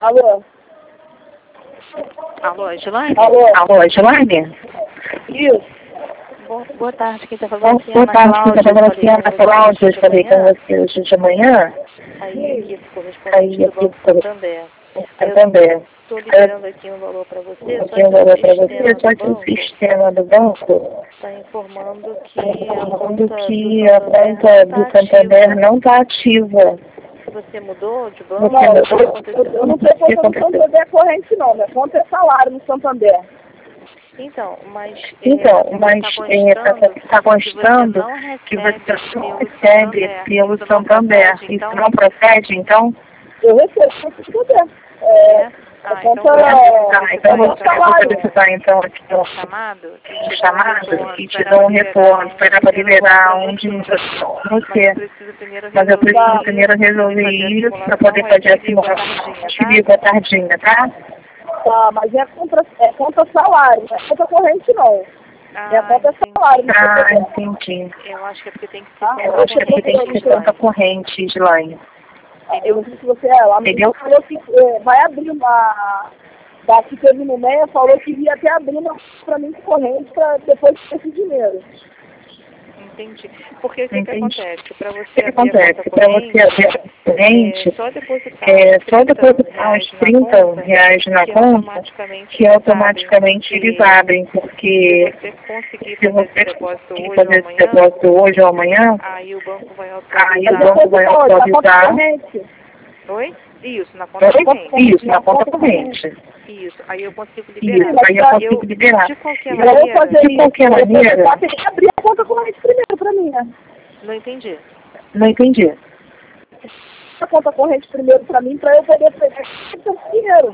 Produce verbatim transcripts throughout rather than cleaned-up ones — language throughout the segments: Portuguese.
Alô? Alô, Gislaine? Alô? Alô, Gislaine? Isso. Boa, boa tarde, quem está falando aqui é Boa a tarde, Ana quem está falando aqui é a Ana Cláudia, eu falei com você você hoje de manhã. Aí, aqui, correspondente Aí, do aqui, Banco Santander. Santander. Estou liberando aqui um valor para você, só Aqui um que valor o para você, sistema só do que o banco sistema do banco está informando que está a informando conta que do a Santander conta não do está Santander ativa. não está ativa. Você mudou de Você banco? Não, O eu, que eu, aconteceu? eu não tenho conta no Santander corrente, não. Minha conta é salário no Santander. Então, mas Então, é, mas está está constando, tá constando que você que não você não recebe recebe pelo pelo Santander. Isso não Santander. procede, Isso então? não procede, então? Eu recebo no Santander. É, É? a Ah, conta então é Ah, então é eu meu vou salário. solicitar então aqui um um chamado que um te dá um chamado retorno, e te esperar dou um pra liberar retorno, um esperar para dinheiro bom liberar pra um você. dinheiro para Mas você. eu preciso primeiro Mas eu resolver preciso isso, primeiro resolver fazer a isso para simulação, poder aí fazer te a ligo à simulação. tardinha, Te tá? ligo à tardinha, tá? Tá, mas é conta, é conta salário, não é conta corrente, não. Minha Ah, conta é entendi. salário no Ah, Santander. entendi. Eu acho que é porque tem que ser Ah, conta Eu acho que aqui tem que corrente, ser conta Gislaine. corrente, Gislaine. eu não sei se você é lá, mas Entendeu? ele falou que é, vai abrir uma... Daqui teve no meia, falou que ia até abrir uma para mim corrente para depois ter esse dinheiro. Entendi. Porque o que, que Entendi. acontece? Para O você que que abrir a acontece? conta Para você corrente, abrir a corrente, é só depositar é uns só trinta depositar reais uns na trinta conta reais na que conta automaticamente que eles abrem, automaticamente eles porque abrem, porque se você conseguir se fazer esse você depósito conseguir hoje ou fazer esse amanhã, depósito hoje ou amanhã, aí o banco vai aí o autorizar. banco vai Na conta autorizar. corrente. Oi? Isso, na conta Oi? corrente. Isso, na conta corrente. Isso, aí eu consigo Isso, liberar. aí eu consigo liberar. De qualquer Então, Para eu maneira, fazer de qualquer isso, maneira, eu tenho que abrir a conta corrente primeiro para mim, né? não entendi. não entendi. A conta corrente primeiro para mim, para eu poder pegar esse dinheiro.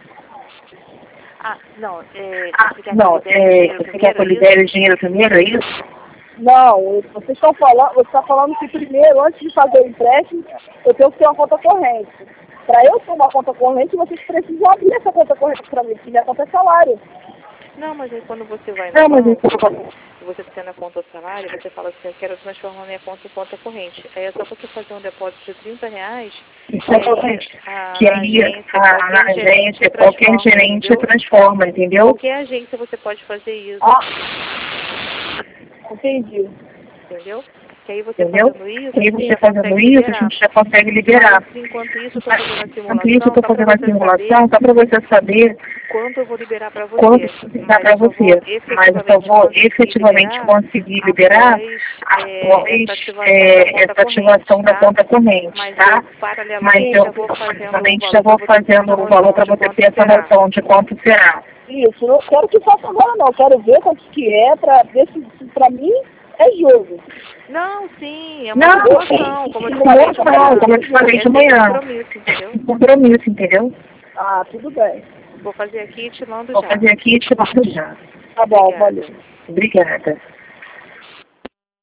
Ah, não, é, Ah, você quer não, que eu libere é, dinheiro você quer que eu primeiro, é libere o dinheiro primeiro, é isso? Não, vocês estão falando, você está falando que primeiro, antes de fazer o empréstimo, eu tenho que ter uma conta corrente. Para eu ter uma conta corrente, vocês precisam abrir essa conta corrente para mim, porque minha conta é salário. Não, mas aí quando você vai no Não, mas banco, então, você tem na conta salário, você fala assim, eu quero transformar minha conta em conta corrente. Aí é só você fazer um depósito de trinta reais, isso é corrente. Que aí a, na agência, qualquer gerente transforma, entendeu? Qualquer agência você pode fazer isso, Ah, entendi. entendeu? Que aí você Entendeu? fazendo isso, E aí a você gente fazendo consegue isso, a liberar. gente já consegue liberar. Mas enquanto isso, eu estou fazendo a Enquanto isso, eu simulação, estou só para fazendo a você simulação, saber só para você saber quanto eu vou liberar para você. quanto isso dá para você. Mas eu só vou efetivamente conseguir liberar após é, essa ativação da conta corrente, tá? Mas eu, paralelamente, já vou fazendo o valor para você ter essa noção de quanto será. Isso, não quero que faça agora não, quero ver quanto que é, para ver se, se para mim é jogo. Não, sim, é uma Não, simulação, como eu te não, falei de manhã. como eu te falei É de sem manhã. compromisso, entendeu? Compromisso, entendeu? Ah, tudo bem. Vou fazer aqui e te mando Vou já. fazer aqui e te mando já. Tá bom, Obrigada. valeu. Obrigada.